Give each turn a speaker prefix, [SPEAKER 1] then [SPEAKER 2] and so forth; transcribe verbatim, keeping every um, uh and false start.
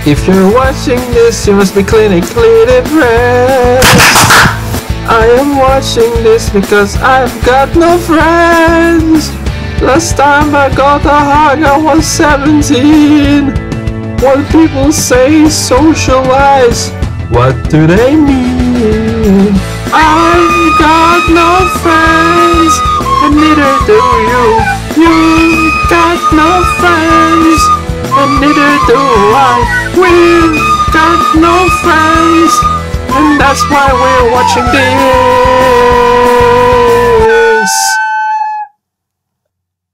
[SPEAKER 1] If you're watching this, you must be clinically depressed. I am watching this because I've got no friends. Last time I got a hug I was seventeen. What people say socialize, what do they mean? I've got no friends, and neither do you. You've got no friends, and neither do I. We've got no friends, and that's why we're watching this.